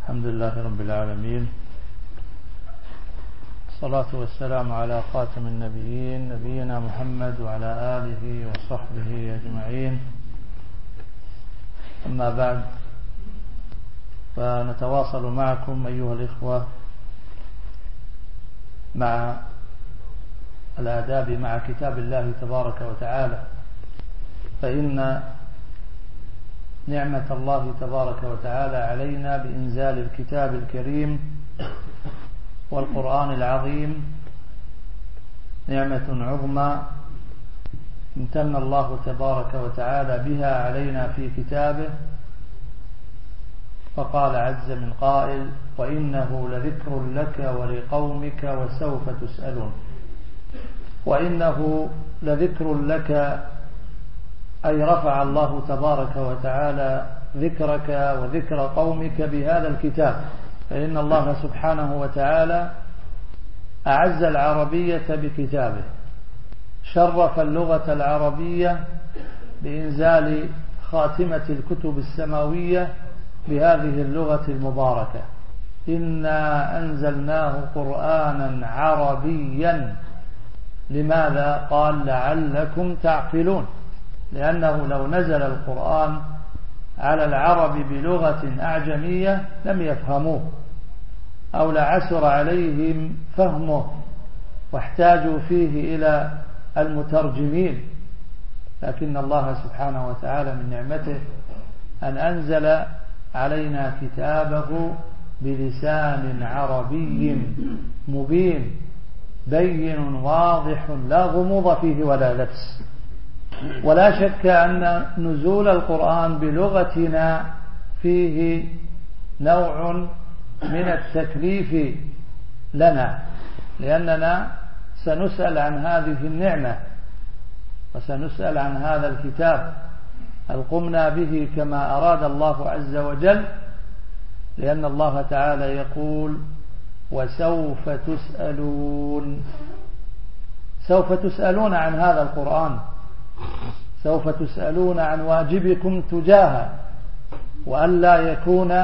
الحمد لله رب العالمين، الصلاة والسلام على خاتم النبيين نبينا محمد وعلى آله وصحبه أجمعين. أما بعد، فنتواصل معكم أيها الإخوة مع الآداب مع كتاب الله تبارك وتعالى، فإن نعمة الله تبارك وتعالى علينا بإنزال الكتاب الكريم والقرآن العظيم نعمة عظمى امتن الله تبارك وتعالى بها علينا في كتابه، فقال عز من قائل: وإنه لذكر لك ولقومك وسوف تسألون. وإنه لذكر لك، أي رفع الله تبارك وتعالى ذكرك وذكر قومك بهذا الكتاب، فإن الله سبحانه وتعالى أعز العربية بكتابه، شرف اللغة العربية بإنزال خاتمة الكتب السماوية بهذه اللغة المباركة. إنا أنزلناه قرآنا عربيا. لماذا؟ قال: لعلكم تعقلون، لأنه لو نزل القرآن على العرب بلغة أعجمية لم يفهموه، أو لعسر عليهم فهمه واحتاجوا فيه إلى المترجمين. لكن الله سبحانه وتعالى من نعمته أن أنزل علينا كتابه بلسان عربي مبين بين واضح لا غموض فيه ولا لبس. ولا شك أن نزول القرآن بلغتنا فيه نوع من التكليف لنا، لأننا سنسأل عن هذه النعمة وسنسأل عن هذا الكتاب، هل قمنا به كما أراد الله عز وجل؟ لأن الله تعالى يقول: وسوف تسألون. سوف تسألون عن هذا القرآن، سوف تسألون عن واجبكم تجاهه، وألا يكون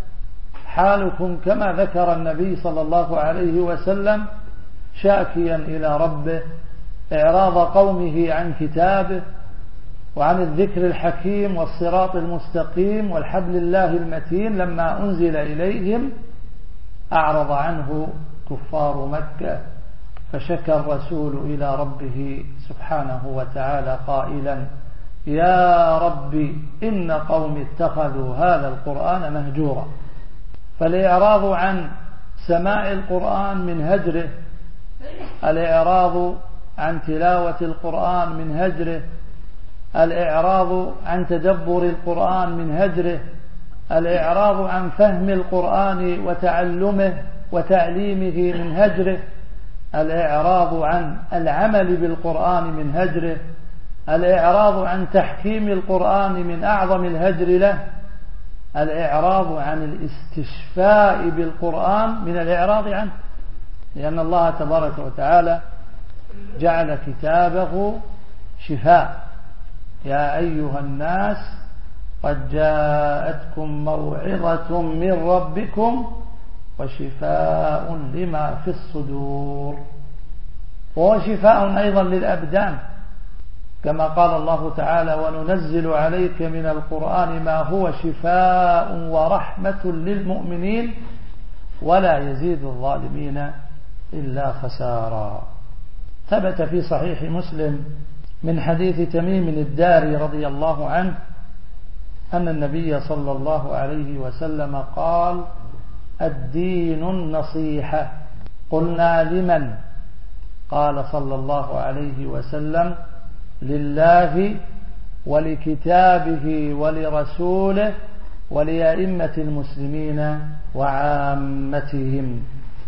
حالكم كما ذكر النبي صلى الله عليه وسلم شاكيا إلى ربه إعراض قومه عن كتابه وعن الذكر الحكيم والصراط المستقيم والحبل الله المتين. لما أنزل إليهم أعرض عنه كفار مكة، فشكى الرسول إلى ربه سبحانه وتعالى قائلا: يا رب إن قوم اتخذوا هذا القرآن مهجورا. فالإعراض عن سماع القرآن من هجره، الإعراض عن تلاوة القرآن من هجره، الإعراض عن تدبر القرآن من هجره، الإعراض عن فهم القرآن وتعلمه وتعليمه من هجره، الإعراض عن العمل بالقرآن من هجره، الإعراض عن تحكيم القرآن من أعظم الهجر له، الإعراض عن الاستشفاء بالقرآن من الإعراض عنه، لأن الله تبارك وتعالى جعل كتابه شفاء. يا أيها الناس قد جاءتكم موعظة من ربكم وشفاء لما في الصدور، وهو شفاء أيضا للأبدان، كما قال الله تعالى: وننزل عليك من القرآن ما هو شفاء ورحمة للمؤمنين ولا يزيد الظالمين إلا خسارا. ثبت في صحيح مسلم من حديث تميم الداري رضي الله عنه أن النبي صلى الله عليه وسلم قال: الدين النصيحة. قلنا: لمن؟ قال صلى الله عليه وسلم: لله ولكتابه ولرسوله ولأئمة المسلمين وعامتهم.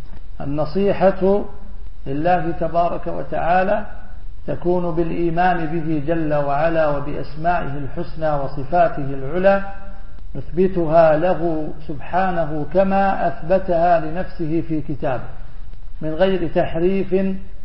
النصيحة لله تبارك وتعالى تكون بالإيمان به جل وعلا وبأسمائه الحسنى وصفاته العلى، نثبتها له سبحانه كما أثبتها لنفسه في كتابه، من غير تحريف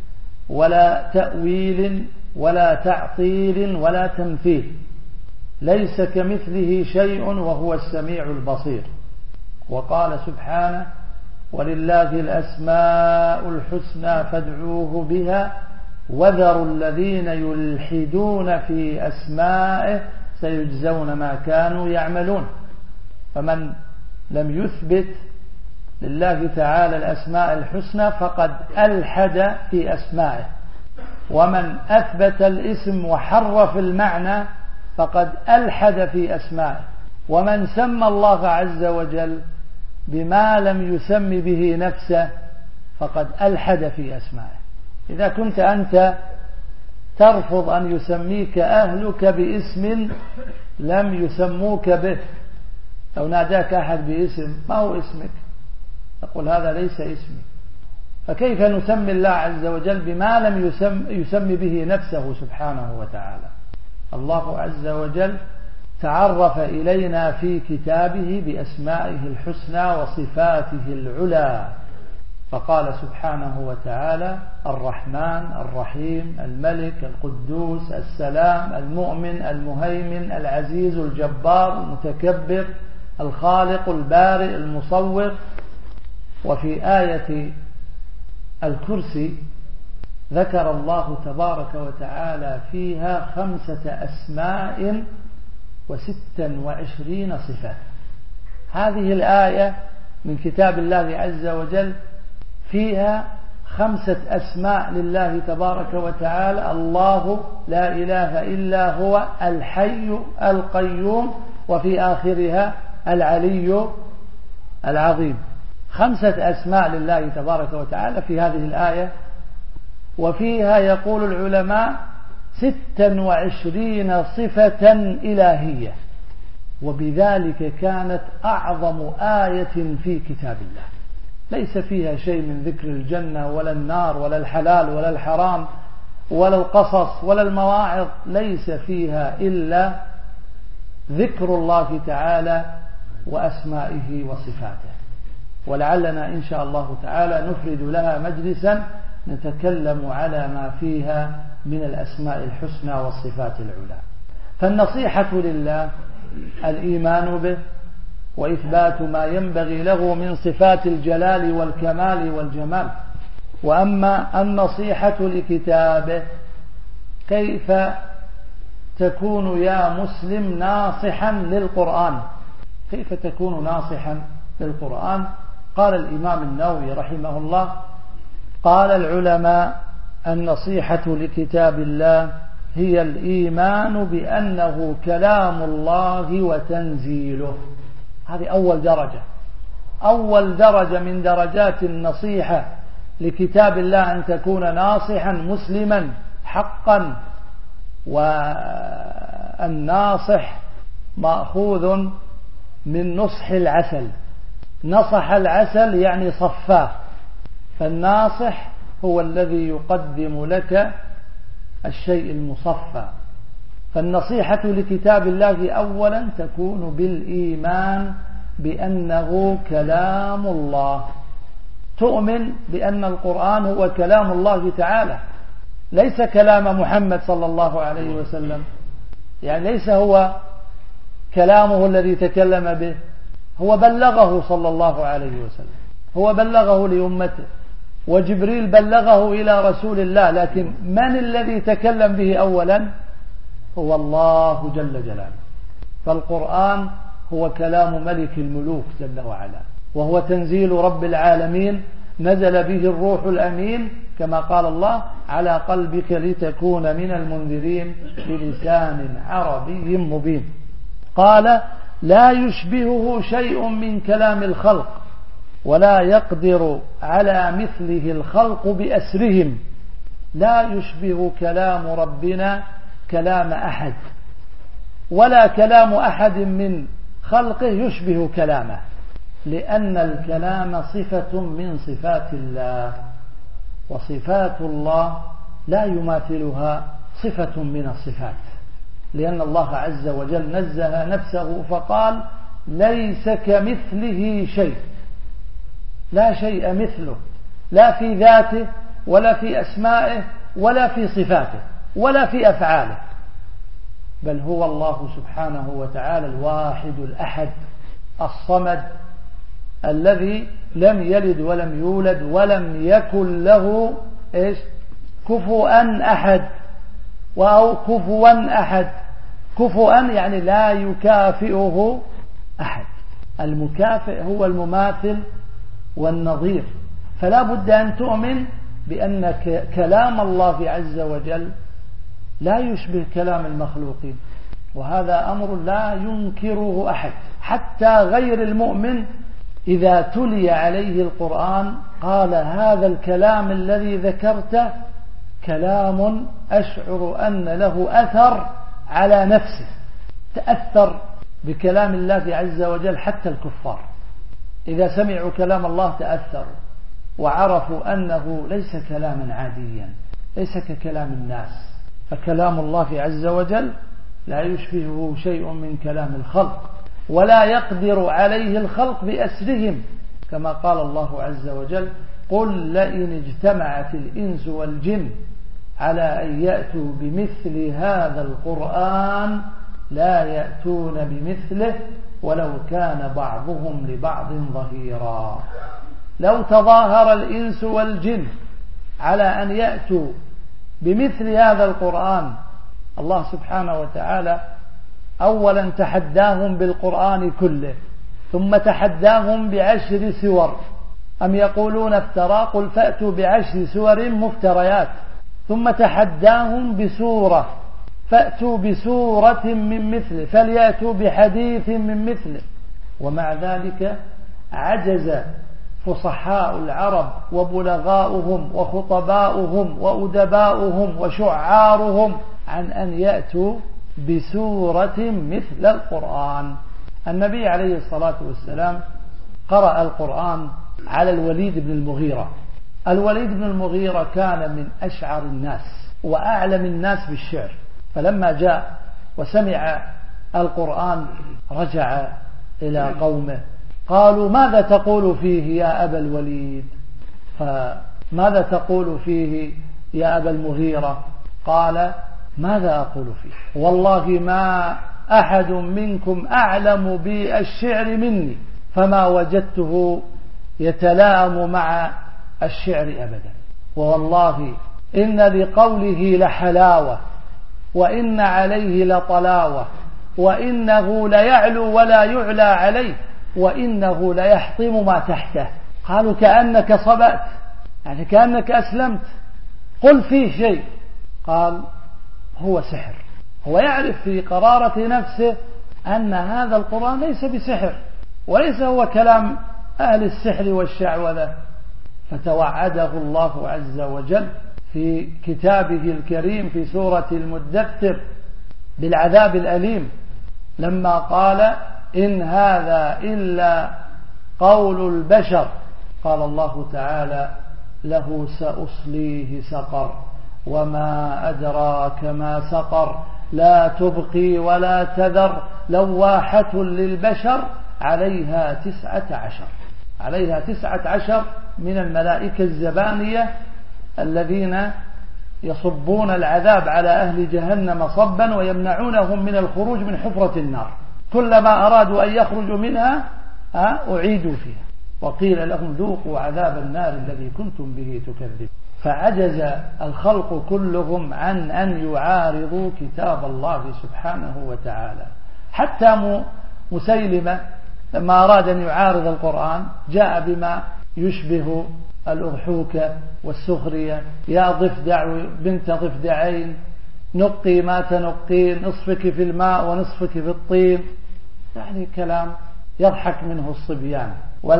ولا تأويل ولا تعطيل ولا تمثيل. ليس كمثله شيء وهو السميع البصير. وقال سبحانه ولله الأسماء الحسنى فادعوه بها وذروا الذين يلحدون في أسمائه سيجزون ما كانوا يعملون. فمن لم يثبت لله تعالى الأسماء الحسنى فقد ألحد في أسمائه، ومن أثبت الاسم وحرف المعنى فقد ألحد في أسمائه، ومن سمى الله عز وجل بما لم يسم به نفسه فقد ألحد في أسمائه. إذا كنت أنت ترفض أن يسميك أهلك باسم لم يسموك به، لو ناداك أحد باسم ما هو اسمك تقول هذا ليس اسمي، فكيف نسمي الله عز وجل بما لم يسم به نفسه سبحانه وتعالى؟ الله عز وجل تعرف إلينا في كتابه بأسمائه الحسنى وصفاته العلى، فقال سبحانه وتعالى الرحمن الرحيم الملك القدوس السلام المؤمن المهيمن العزيز الجبار المتكبر الخالق البارئ المصور. وفي آية الكرسي ذكر الله تبارك وتعالى فيها 5 أسماء و26 صفة. هذه الآية من كتاب الله عز وجل فيها 5 أسماء لله تبارك وتعالى: الله لا إله إلا هو الحي القيوم، وفي آخرها العلي العظيم. 5 أسماء لله تبارك وتعالى في هذه الآية، وفيها يقول العلماء 26 صفة إلهية، وبذلك كانت أعظم آية في كتاب الله. ليس فيها شيء من ذكر الجنة ولا النار ولا الحلال ولا الحرام ولا القصص ولا المواعظ، ليس فيها إلا ذكر الله تعالى وأسمائه وصفاته. ولعلنا إن شاء الله تعالى نفرد لها مجلسا نتكلم على ما فيها من الأسماء الحسنى والصفات العلى. فالنصيحة لله الإيمان به وإثبات ما ينبغي له من صفات الجلال والكمال والجمال. وأما النصيحة لكتابه، كيف تكون يا مسلم ناصحا للقرآن؟ كيف تكون ناصحا للقرآن؟ قال الإمام النووي رحمه الله: قال العلماء: النصيحة لكتاب الله هي الإيمان بأنه كلام الله وتنزيله. هذه أول درجة من درجات النصيحة لكتاب الله، أن تكون ناصحا مسلما حقا. والناصح مأخوذ من نصح العسل، نصح العسل يعني صفاه، فالناصح هو الذي يقدم لك الشيء المصفى. فالنصيحة لكتاب الله أولا تكون بالإيمان بأنه كلام الله، تؤمن بأن القرآن هو كلام الله تعالى، ليس كلام محمد صلى الله عليه وسلم، يعني ليس هو كلامه الذي تكلم به، هو بلغه صلى الله عليه وسلم، هو بلغه لأمته، وجبريل بلغه إلى رسول الله، لكن من الذي تكلم به أولا؟ هو الله جل جلاله. فالقرآن هو كلام ملك الملوك جل وعلا، وهو تنزيل رب العالمين، نزل به الروح الأمين كما قال الله: على قلبك لتكون من المنذرين بلسان عربي مبين. قال: لا يشبهه شيء من كلام الخلق، ولا يقدر على مثله الخلق بأسرهم. لا يشبه كلام ربنا كلام أحد، ولا كلام أحد من خلقه يشبه كلامه، لأن الكلام صفة من صفات الله، وصفات الله لا يماثلها صفة من الصفات، لأن الله عز وجل نزه نفسه فقال: ليس كمثله شيء، لا شيء مثله، لا في ذاته ولا في أسمائه ولا في صفاته ولا في أفعاله، بل هو الله سبحانه وتعالى الواحد الأحد الصمد الذي لم يلد ولم يولد ولم يكن له كفوا أحد، أو كفوا أحد. كفوا يعني لا يكافئه أحد. المكافئ هو المماثل والنظير. فلا بد أن تؤمن بأن كلام الله عز وجل لا يشبه كلام المخلوقين، وهذا أمر لا ينكره أحد. حتى غير المؤمن إذا تلي عليه القرآن قال هذا الكلام الذي ذكرته كلام أشعر أن له أثر على نفسه. تأثر بكلام الله عز وجل. حتى الكفار إذا سمعوا كلام الله تأثروا وعرفوا أنه ليس كلاما عاديا، ليس ككلام الناس. فكلام الله عز وجل لا يشبهه شيء من كلام الخلق، ولا يقدر عليه الخلق بأسرهم، كما قال الله عز وجل قل لئن اجتمعت الإنس والجن على أن يأتوا بمثل هذا القرآن لا يأتون بمثله ولو كان بعضهم لبعض ظهيرا. لو تظاهر الإنس والجن على أن يأتوا بمثل هذا القرآن، الله سبحانه وتعالى أولا تحداهم بالقرآن كله، ثم تحداهم ب10 سور. أم يقولون افترى؟ قل فأتوا ب10 سور مفتريات. ثم تحداهم بسورة، فأتوا بسورة من مثله فليأتوا بحديث من مثله. ومع ذلك عجز فصحاء العرب وبلغاؤهم وخطباؤهم وأدباؤهم وشعارهم عن أن يأتوا بسورة مثل القرآن. النبي عليه الصلاة والسلام قرأ القرآن على الوليد بن المغيرة. الوليد بن المغيرة كان من أشعر الناس وأعلم الناس بالشعر، فلما جاء وسمع القرآن رجع إلى قومه قالوا ماذا تقول فيه يا أبا الوليد؟ فماذا تقول فيه يا أبا المغيرة؟ قال ماذا أقول فيه؟ والله ما أحد منكم أعلم بالشعر مني، فما وجدته يتلائم مع الشعر أبدا. ووالله إن لقوله لحلاوة، وإن عليه لطلاوة، وإنه ليعلو ولا يعلى عليه، وإنه ليحطم ما تحته. قالوا كأنك صبأت، يعني كأنك أسلمت، قل فيه شيء. قال هو سحر. هو يعرف في قرارة نفسه أن هذا القرآن ليس بسحر، وليس هو كلام أهل السحر والشعوذة. فتوعده الله عز وجل في كتابه الكريم في سورة المدثر بالعذاب الأليم لما قال إن هذا إلا قول البشر. قال الله تعالى له سأصليه سقر وما أدراك ما سقر لا تبقي ولا تذر لواحة للبشر عليها 19. عليها 19 من الملائكة الزبانية الذين يصبون العذاب على أهل جهنم صبا ويمنعونهم من الخروج من حفرة النار. كلما أرادوا أن يخرجوا منها أعيدوا فيها وقيل لهم ذوقوا عذاب النار الذي كنتم به تكذبون. فعجز الخلق كلهم عن أن يعارضوا كتاب الله سبحانه وتعالى. حتى مسيلمة لما أراد أن يعارض القرآن جاء بما يشبه الأضحوكة والسخرية. يا ضفدع بنت ضفدعين نقي ما تنقين نصفك في الماء ونصفك في الطين. يعني كلام يضحك منه الصبيان.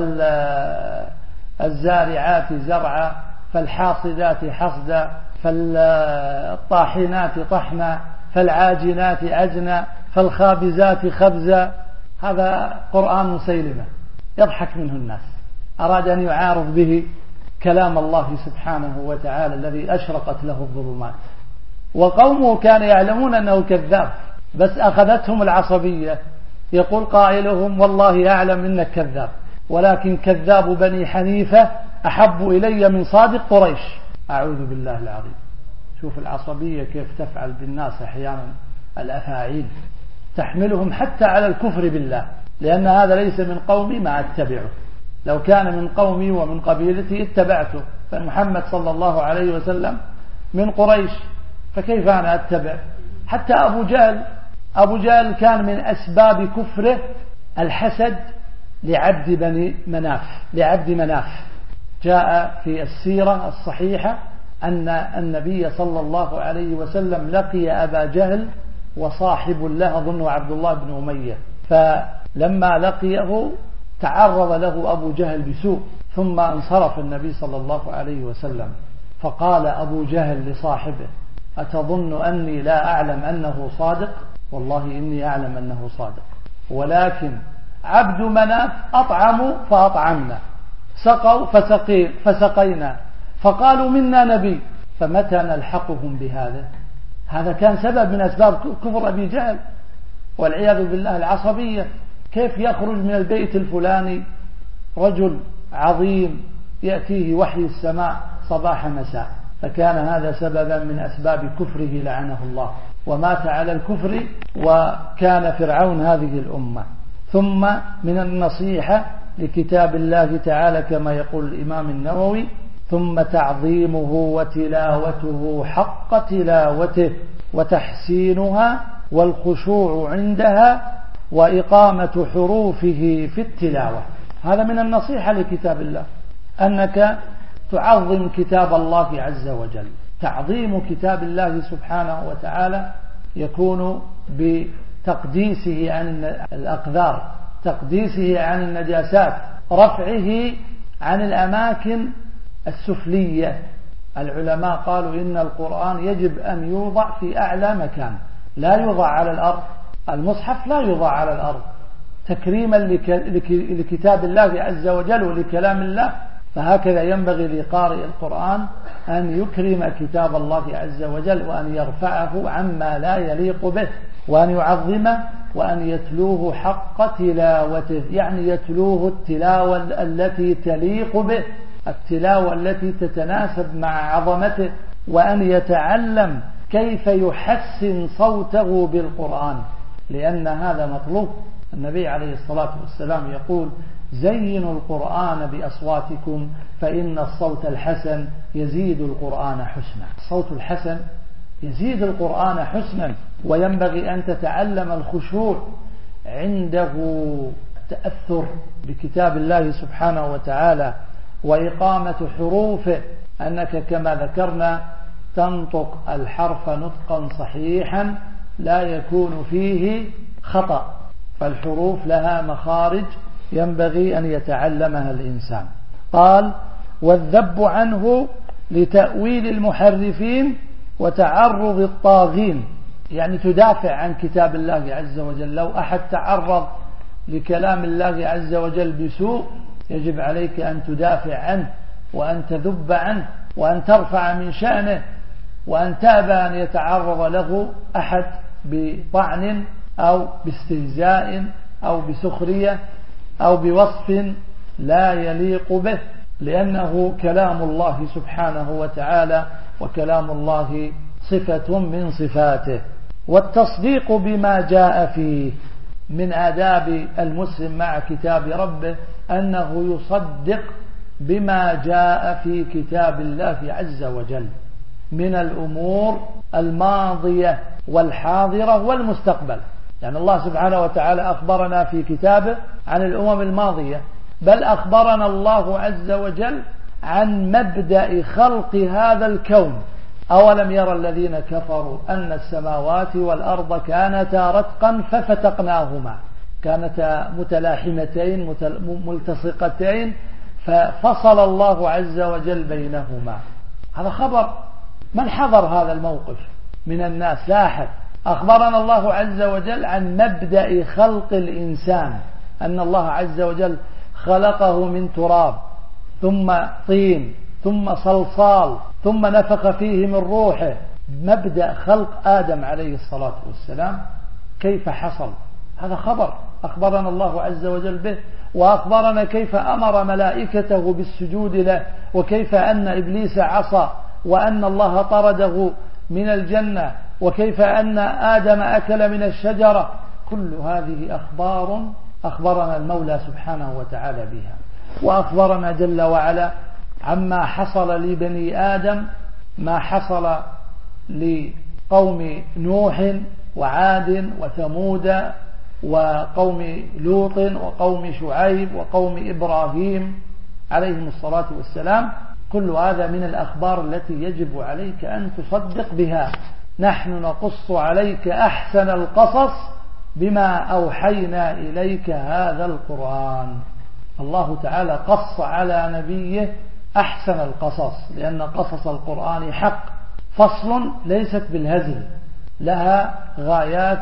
والزارعات زرعا فالحاصدات حصدا فالطاحنات طحنا فالعاجنات عجنا فالخابزات خبزا. هذا قرآن مسيلمة يضحك منه الناس. أراد أن يعارض به كلام الله سبحانه وتعالى الذي أشرقت له الظلمات. وقومه كانوا يعلمون أنه كذاب، بس أخذتهم العصبية. يقول قائلهم والله أعلم إنك كذاب، ولكن كذاب بني حنيفة أحب إلي من صادق قريش. أعوذ بالله العظيم. شوف العصبية كيف تفعل بالناس أحيانا، الأفاعيل تحملهم حتى على الكفر بالله، لأن هذا ليس من قومي ما أتبعه. لو كان من قومي ومن قبيلتي اتبعته، فمحمد صلى الله عليه وسلم من قريش، فكيف أنا أتبع؟ حتى أبو جهل كان من أسباب كفره الحسد لعبد مناف. جاء في السيرة الصحيحة أن النبي صلى الله عليه وسلم لقي أبا جهل وصاحب له أظنه عبد الله بن أمية، فلما لقيه تعرض له أبو جهل بسوء، ثم انصرف النبي صلى الله عليه وسلم، فقال أبو جهل لصاحبه: أتظن أني لا أعلم أنه صادق؟ والله إني أعلم أنه صادق، ولكن عبد مناف أطعموا فأطعمنا، سقوا فسقينا، فقالوا منا نبي، فمتى نلحقهم بهذا؟ هذا كان سبب من أسباب كفر أبي جهل والعياذ بالله، العصبية. كيف يخرج من البيت الفلاني رجل عظيم يأتيه وحي السماء صباح مساء؟ فكان هذا سببا من أسباب كفره لعنه الله، ومات على الكفر، وكان فرعون هذه الأمة. ثم من النصيحة لكتاب الله تعالى كما يقول الإمام النووي: ثم تعظيمه وتلاوته حق تلاوته، وتحسينها والخشوع عندها، وإقامة حروفه في التلاوة. هذا من النصيحة لكتاب الله، أنك تعظم كتاب الله عز وجل. تعظيم كتاب الله سبحانه وتعالى يكون بتقديسه عن الأقذار، تقديسه عن النجاسات، رفعه عن الأماكن السفلية. العلماء قالوا إن القرآن يجب أن يوضع في أعلى مكان، لا يوضع على الأرض. المصحف لا يوضع على الأرض تكريما لكتاب الله عز وجل ولكلام الله. فهكذا ينبغي لقارئ القرآن أن يكرم كتاب الله عز وجل، وأن يرفعه عما لا يليق به، وأن يعظمه، وأن يتلوه حق تلاوته، يعني يتلوه التلاوة التي تليق به، التلاوة التي تتناسب مع عظمته، وأن يتعلم كيف يحسن صوته بالقرآن، لأن هذا مطلوب. النبي عليه الصلاة والسلام يقول: زينوا القرآن بأصواتكم فإن الصوت الحسن يزيد القرآن حسنا. الصوت الحسن يزيد القرآن حسنا. وينبغي أن تتعلم الخشوع عنده، التأثر بكتاب الله سبحانه وتعالى، وإقامة حروفه، أنك كما ذكرنا تنطق الحرف نطقا صحيحا لا يكون فيه خطأ، فالحروف لها مخارج ينبغي أن يتعلمها الإنسان. قال: والذب عنه لتأويل المحرفين وتعرض الطاغين، يعني تدافع عن كتاب الله عز وجل. لو أحد تعرض لكلام الله عز وجل بسوء يجب عليك أن تدافع عنه، وأن تذب عنه، وأن ترفع من شأنه، وأن تأبى أن يتعرض له أحد بطعن أو باستهزاء أو بسخرية أو بوصف لا يليق به، لأنه كلام الله سبحانه وتعالى، وكلام الله صفة من صفاته. والتصديق بما جاء فيه، من آداب المسلم مع كتاب ربه أنه يصدق بما جاء في كتاب الله عز وجل من الأمور الماضية والحاضرة والمستقبل. يعني الله سبحانه وتعالى أخبرنا في كتابه عن الأمم الماضية، بل أخبرنا الله عز وجل عن مبدأ خلق هذا الكون. أولم يرى الذين كفروا أن السماوات والأرض كانتا رتقا ففتقناهما، كانتا متلاحمتين ملتصقتين ففصل الله عز وجل بينهما. هذا خبر. من حضر هذا الموقف من الناس؟ لا أحد. أخبرنا الله عز وجل عن مبدأ خلق الإنسان، أن الله عز وجل خلقه من تراب، ثم طين، ثم صلصال، ثم نفخ فيه من روحه. مبدأ خلق آدم عليه الصلاة والسلام كيف حصل؟ هذا خبر أخبرنا الله عز وجل به. وأخبرنا كيف أمر ملائكته بالسجود له، وكيف أن إبليس عصى، وأن الله طرده من الجنة، وكيف أن آدم أكل من الشجرة. كل هذه أخبار أخبرنا المولى سبحانه وتعالى بها. وأخبرنا جل وعلا عما حصل لبني آدم، ما حصل لقوم نوح وعاد وثمود وقوم لوط وقوم شعيب وقوم إبراهيم عليهم الصلاة والسلام. كل هذا من الأخبار التي يجب عليك أن تصدق بها. نحن نقص عليك أحسن القصص بما أوحينا إليك هذا القرآن. الله تعالى قص على نبيه أحسن القصص، لأن قصص القرآن حق، فصل ليست بالهزل، لها غايات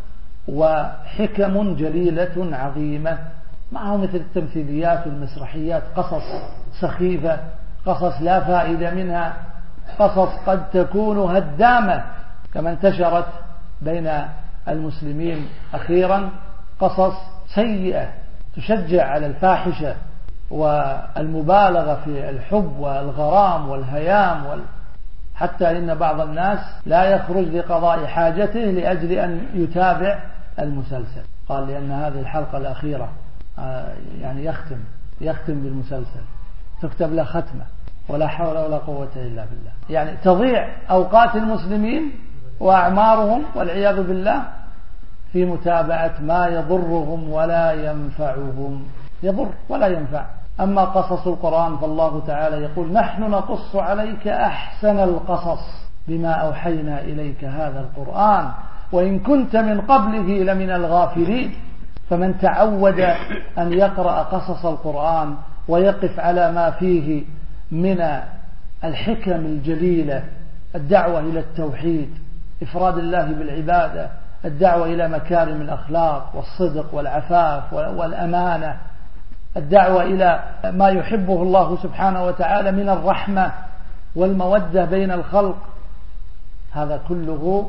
وحكم جليلة عظيمة، معه مثل التمثيليات والمسرحيات، قصص سخيفة، قصص لا فائدة منها، قصص قد تكون هدامة كما انتشرت بين المسلمين أخيرا، قصص سيئة تشجع على الفاحشة والمبالغة في الحب والغرام والهيام حتى إن بعض الناس لا يخرج لقضاء حاجته لأجل أن يتابع المسلسل، قال لأن هذه الحلقة الأخيرة يعني يختم بالمسلسل، تكتب له ختمة، ولا حول ولا قوة إلا بالله. يعني تضيع أوقات المسلمين وأعمارهم والعياذ بالله في متابعة ما يضرهم ولا ينفعهم، يضر ولا ينفع. أما قصص القرآن فالله تعالى يقول نحن نقص عليك أحسن القصص بما أوحينا إليك هذا القرآن وإن كنت من قبله لمن الغافلين. فمن تعود أن يقرأ قصص القرآن ويقف على ما فيه من الحكم الجليلة، الدعوة إلى التوحيد، إفراد الله بالعبادة، الدعوة إلى مكارم الأخلاق والصدق والعفاف والأمانة، الدعوة إلى ما يحبه الله سبحانه وتعالى من الرحمة والمودة بين الخلق، هذا كله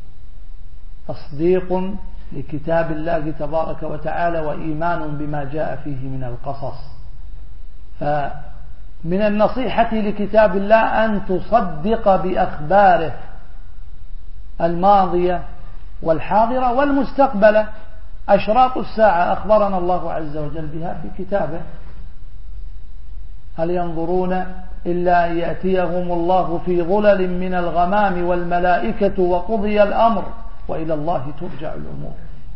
تصديق لكتاب الله تبارك وتعالى وإيمان بما جاء فيه من القصص. فمن النصيحة لكتاب الله أن تصدق بأخباره الماضية والحاضرة والمستقبلة. أشراط الساعة أخبرنا الله عز وجل بها في كتابه، هل ينظرون إلا أن يأتيهم الله في ظلل من الغمام والملائكة وقضي الأمر وإلى الله ترجع الأمور.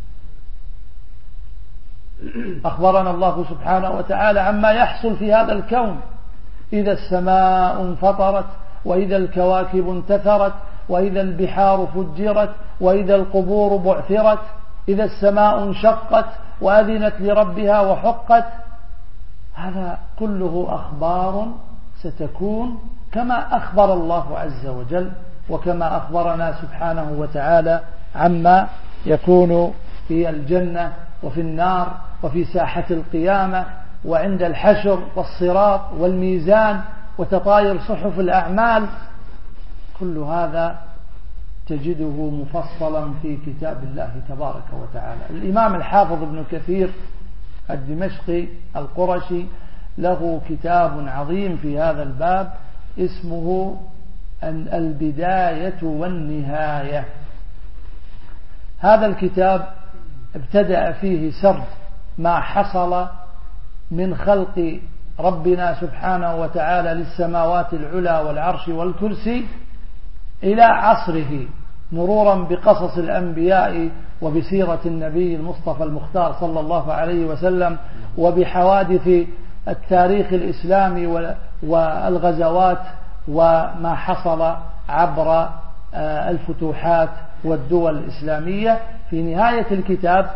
أخبرنا الله سبحانه وتعالى عما يحصل في هذا الكون، إذا السماء انفطرت وإذا الكواكب انتثرت وإذا البحار فجرت وإذا القبور بعثرت، إذا السماء انشقت وأذنت لربها وحقت. هذا كله أخبار ستكون كما أخبر الله عز وجل وكما أخبرنا سبحانه وتعالى عما يكون في الجنة وفي النار وفي ساحة القيامة وعند الحشر والصراط والميزان وتطاير صحف الأعمال. كل هذا تجده مفصلا في كتاب الله تبارك وتعالى. الإمام الحافظ ابن كثير الدمشقي القرشي له كتاب عظيم في هذا الباب اسمه البداية والنهاية. هذا الكتاب ابتدأ فيه سرد ما حصل من خلق ربنا سبحانه وتعالى للسماوات العلى والعرش والكرسي إلى عصره، مرورا بقصص الأنبياء وبسيرة النبي المصطفى المختار صلى الله عليه وسلم وبحوادث التاريخ الإسلامي والغزوات وما حصل عبر الفتوحات والدول الإسلامية. في نهاية الكتاب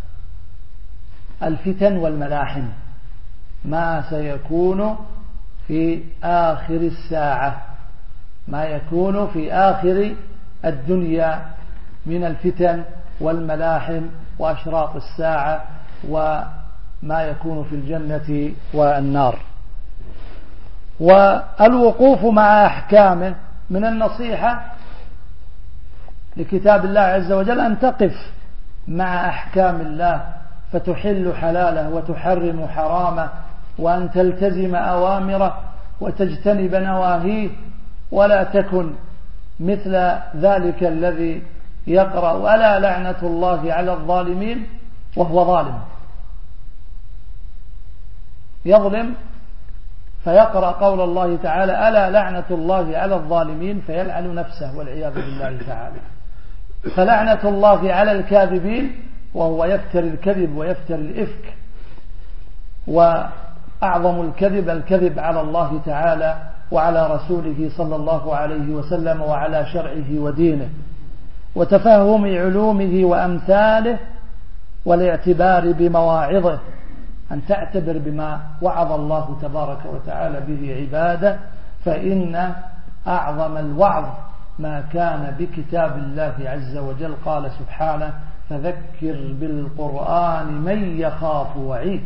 الفتن والملاحم، ما سيكون في آخر الساعة، ما يكون في آخر الدنيا من الفتن والملاحم وأشراط الساعة وما يكون في الجنة والنار. والوقوف مع أحكامه من النصيحة لكتاب الله عز وجل أن تقف مع أحكام الله فتحل حلاله وتحرم حرامه، وأن تلتزم أوامره وتجتنب نواهيه، ولا تكن مثل ذلك الذي يقرأ ولا لعنة الله على الظالمين وهو ظالم. يظلم فيقرأ قول الله تعالى ألا لعنة الله على الظالمين فيلعن نفسه والعياذ بالله تعالى. فلعنة الله على الكاذبين وهو يفتري الكذب ويفتري الإفك، وأعظم الكذب على الله تعالى وعلى رسوله صلى الله عليه وسلم وعلى شرعه ودينه، وتفهم علومه وأمثاله والاعتبار بمواعظه، أن تعتبر بما وعظ الله تبارك وتعالى به عباده، فإن أعظم الوعظ ما كان بكتاب الله عز وجل. قال سبحانه فذكر بالقرآن من يخاف وعيد.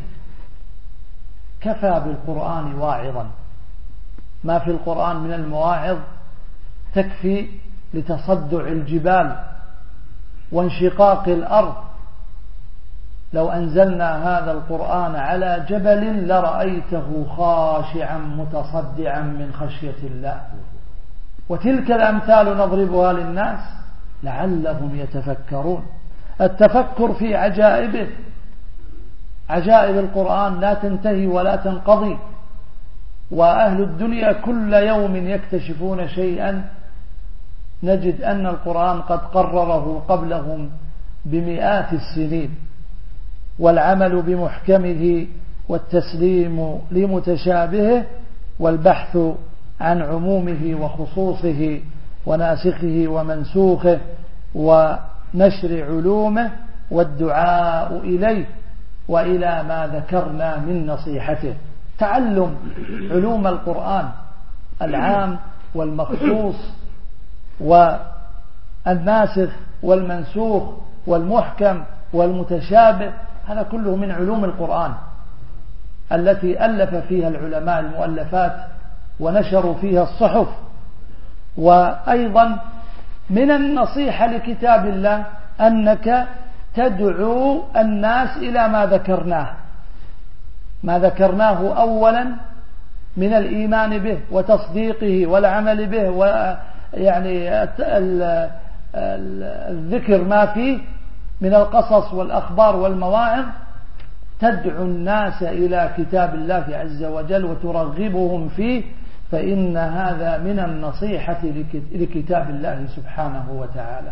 كفى بالقرآن واعظا، ما في القرآن من المواعظ تكفي لتصدع الجبال وانشقاق الأرض. لو أنزلنا هذا القرآن على جبل لرأيته خاشعا متصدعا من خشية الله. وتلك الأمثال نضربها للناس لعلهم يتفكرون. التفكر في عجائبه، عجائب القرآن لا تنتهي ولا تنقضي، وأهل الدنيا كل يوم يكتشفون شيئا. نجد أن القرآن قد قرره قبلهم بمئات السنين، والعمل بمحكمه والتسليم لمتشابهه والبحث عن عمومه وخصوصه وناسخه ومنسوخه ونشر علومه والدعاء إليه وإلى ما ذكرنا من نصيحته. تعلم علوم القرآن العام والمخصوص والناسخ والمنسوخ والمحكم والمتشابه، هذا كله من علوم القرآن التي ألف فيها العلماء المؤلفات ونشروا فيها الصحف. وأيضا من النصيحة لكتاب الله أنك تدعو الناس إلى ما ذكرناه أولا من الإيمان به وتصديقه والعمل به، ويعني الذكر ما فيه من القصص والأخبار والمواعظ. تدعو الناس إلى كتاب الله عز وجل وترغبهم فيه، فإن هذا من النصيحة لكتاب الله سبحانه وتعالى.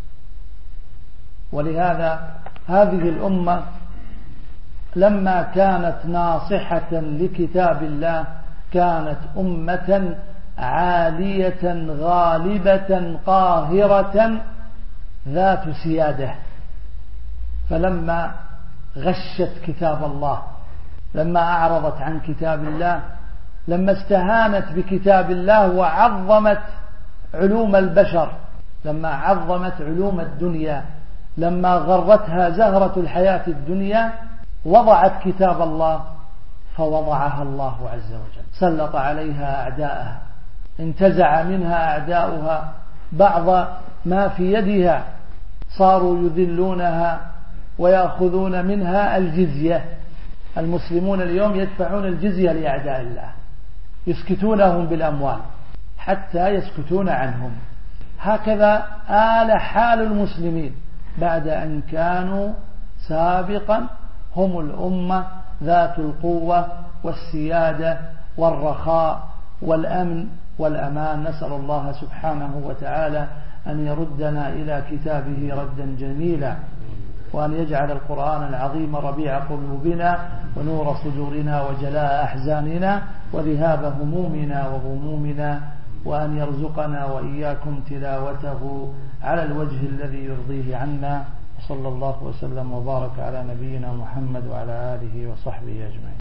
ولهذا هذه الأمة لما كانت ناصحة لكتاب الله كانت أمة عالية غالبة قاهرة ذات سيادة. فلما غشت كتاب الله، لما أعرضت عن كتاب الله، لما استهانت بكتاب الله وعظمت علوم البشر، لما عظمت علوم الدنيا، لما غرتها زهرة الحياة الدنيا، وضعت كتاب الله فوضعها الله عز وجل، سلط عليها أعداءها، انتزع منها أعداؤها بعض ما في يدها، صاروا يذلونها ويأخذون منها الجزية. المسلمون اليوم يدفعون الجزية لأعداء الله، يسكتونهم بالأموال حتى يسكتون عنهم. هكذا آل حال المسلمين بعد أن كانوا سابقا هم الأمة ذات القوة والسيادة والرخاء والأمن والأمان. نسأل الله سبحانه وتعالى أن يردنا إلى كتابه ردا جميلا، وأن يجعل القرآن العظيم ربيع قلوبنا ونور صدورنا وجلاء أحزاننا وذهاب همومنا وغمومنا، وأن يرزقنا وإياكم تلاوته على الوجه الذي يرضيه عنا. صلى الله وسلم وبارك على نبينا محمد وعلى آله وصحبه أجمعين.